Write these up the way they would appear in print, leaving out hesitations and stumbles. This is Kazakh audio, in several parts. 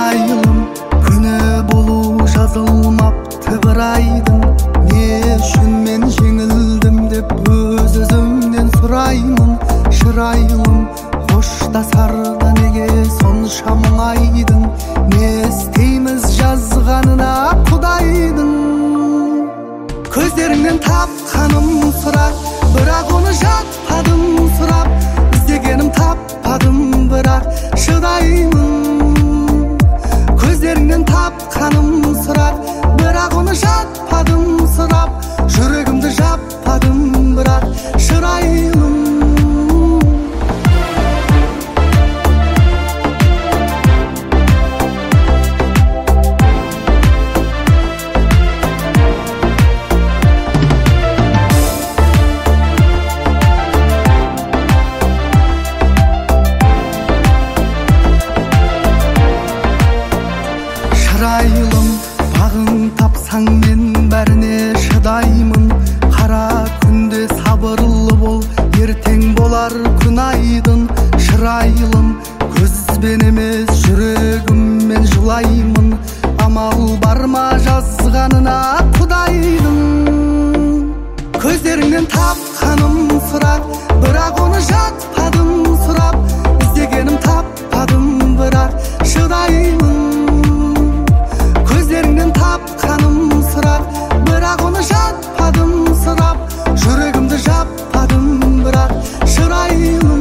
шырайылым күні болу жазылмапты бір айдың. Не үшін мен жеңілдім деп өз өзімнен сұраймын. Шырайылым қоштасарда неге сонша мұңайдың? Не істейміз жазғанына Құдайдың? Көздеріңнен тапқаным сұрақ, бірақ оны жатпадым сұрап. Іздегенім таппадым, бірақ шыдаймын. Көздеріңнен тапқаным сұрақ, бірақ оны жатпадым сұрап. Жүрегімді жаппадым, бірақ шырайылым. Шырайылым бағың тапсаң мен бәріне шыдаймын. Қара күнде сабырлы бол, ертең болар күн айдын. Шырайылым көзбен емес жүрегіммен жылаймын. Амал бар ма жазғанына Құдайдың? Көздеріңнен тапқаным сұрақ, бірақ оны жатпадым сұрап. Іздегенім таппадым, бірақ шыдаймын. Көздеріңнен тапқаным сұрақ, бірақ оны жатпадым сұрап. Жүрегімді жаппадым, бірақ шырайылым.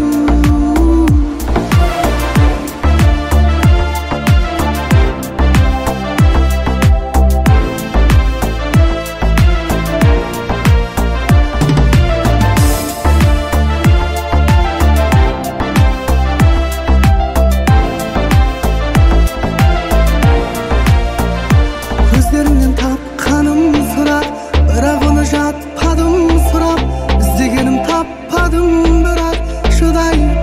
Көздеріңнен тапқаным сұрақ, бірақ оны жатпадым сұрап. Іздегенім таппадым, бірақ шыдаймын.